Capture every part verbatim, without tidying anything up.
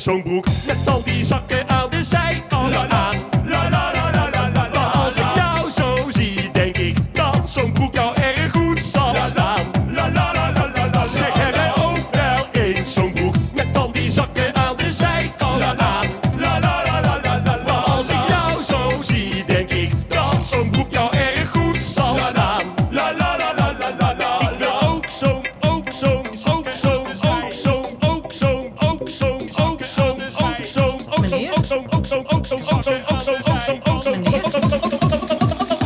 zo'n broek met al die zakken aan de zijkant aan. La la la la la la la. Als ik jou zo zie, denk ik dat zo'n broek jou erg goed zal staan. La la la la la la. Zeg, heb jij ook wel eens zo'n broek met al die zakken aan de zijkant aan? La la la la la la la. Als ik jou zo zie, denk ik dat zo'n broek jou erg goed zal staan. La la la la la la la. Ik wil ook zo'n, ook zo'n, ook zo'n, ook zo'n, ook zo'n, ook zo'n, ook zo'n, ook zo'n, ook zo'n, ook zo'n, ook zo'n, ook zo'n, ook zo'n, ook zo'n, ook zo'n, ook zo'n, ook zo'n.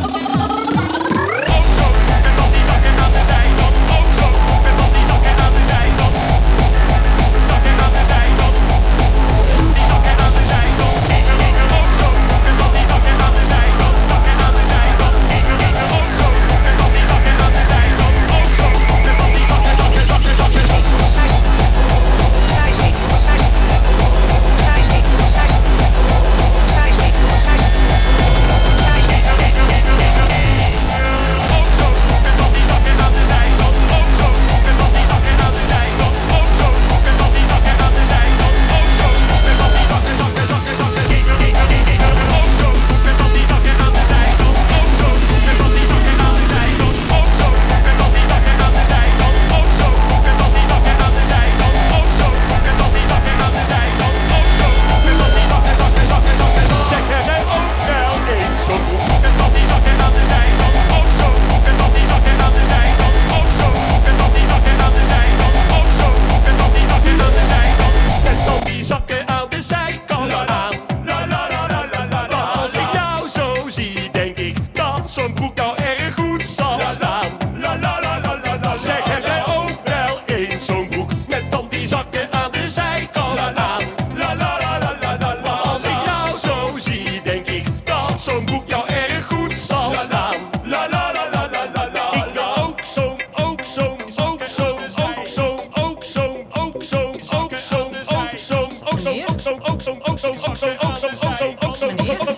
Zo'n broek nou erg goed zal staan. La la la la la la. Zeg, heb jij ook wel eens zo'n broek met van die zakken aan de zijkant aan? La la la la la la la. Als ik jou zo zie, denk ik dat zo'n broek jou erg goed zal staan. La la la la la la la. Ik wil ook zo'n, ook zo'n, ook zo'n, ook zo'n, ook zo'n, ook zo'n, ook zo'n, ook zo'n, ook zo'n, ook zo'n, ook zo'n, ook zo'n, ook zo'n, ook zo'n, ook zo'n, ook zo'n, ook zo'n.